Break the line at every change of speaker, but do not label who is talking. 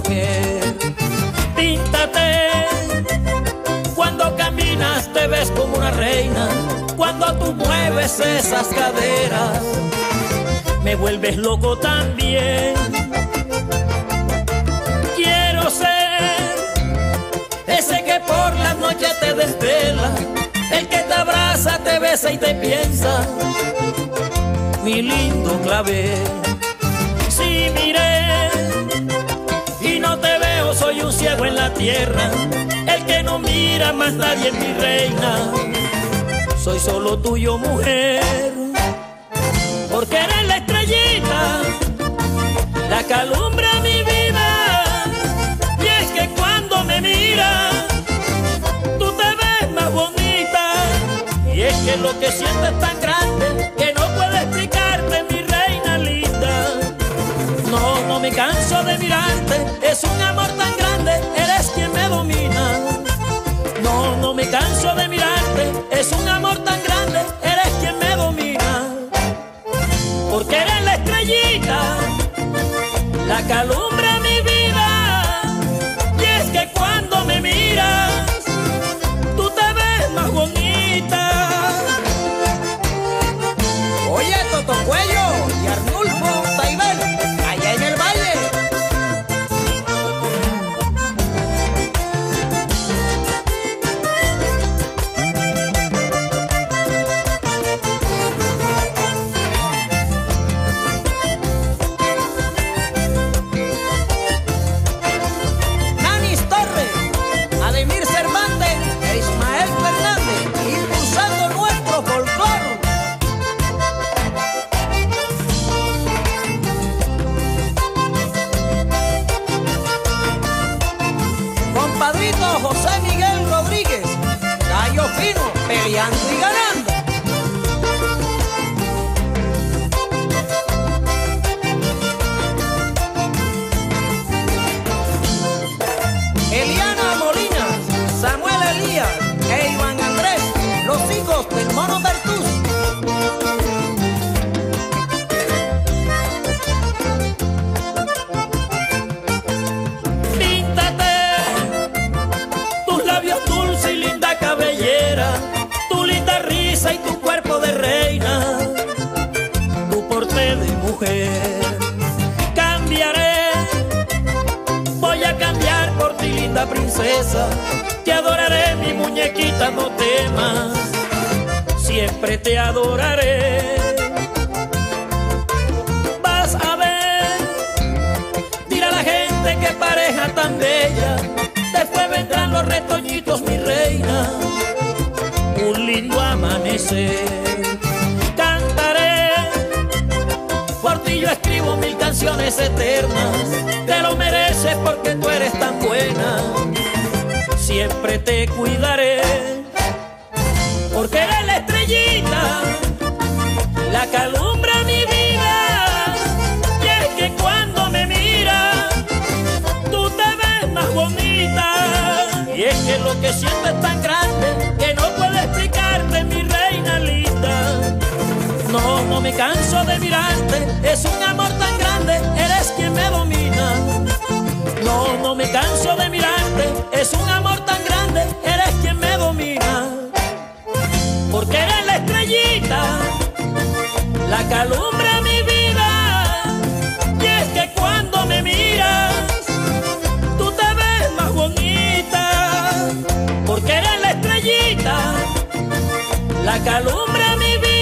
mujer. Píntate, cuando caminas te ves como una reina, cuando tú mueves esas caderas, me vuelves loco también. Quiero ser ese que por las noches te desvela, el que te abraza, te besa y te piensa, mi lindo clavel. Si miré y no te veo, soy un ciego en la tierra, el que no mira más nadie, mi reina. Soy solo tuyo, mujer, porque eres la estrellita, la que alumbra mi vida. Y es que cuando me miras, tú te ves más bonita. Y es que lo que siento es tan grande que no puedo explicarte, mi reina linda. No, no me canso de mirarte, es un amor tan grande, eres quien me domina. No, no me canso de mirarte, es un amor tan grande, eres quien me domina. Porque eres la estrellita, la que alumbra mi vida. Y es que cuando me miras, tú te ves más bonita.
Oye, Toto Cuello y Arnulfo Taibel, allá en el valle. Nanis Torres, Ademir Cervantes e Ismael Fernández, impulsando nuestro folclore. Compadrito José Miguel Rodríguez, gallo fino, peleando y ganando. Eliana Molina, Samuel Elías e Iván Andrés, los hijos del Mono Bertuz.
Píntate, tus labios dulces y linda cabellera, tu linda risa y tu cuerpo de reina, tu porte de mujer. Cambiaré, voy a cambiar por ti, linda princesa. Te adoraré, mi muñequita, no temas, siempre te adoraré. Vas a ver, dirá la gente, qué pareja tan bella. Después vendrán los retoñitos, mi reina, un lindo amanecer. Cantaré, por ti yo escribo 1000 canciones eternas. Te lo mereces porque tú eres tan buena, siempre te cuidaré. Porque eres la estrellita, la que alumbra mi vida. Y es que cuando me miras, tú te ves más bonita. Y es que lo que siento es tan grande que no puedo explicarte, mi reina linda. No, no me canso de mirarte, es un amor tan grande, eres quien me domina. No, no me canso de mirarte, es un amor tan grande, eres quien me domina. Porque eres la estrellita, la que alumbra mi vida. Y es que cuando me miras, tú te ves más bonita. Porque eres la estrellita, la que alumbra mi vida.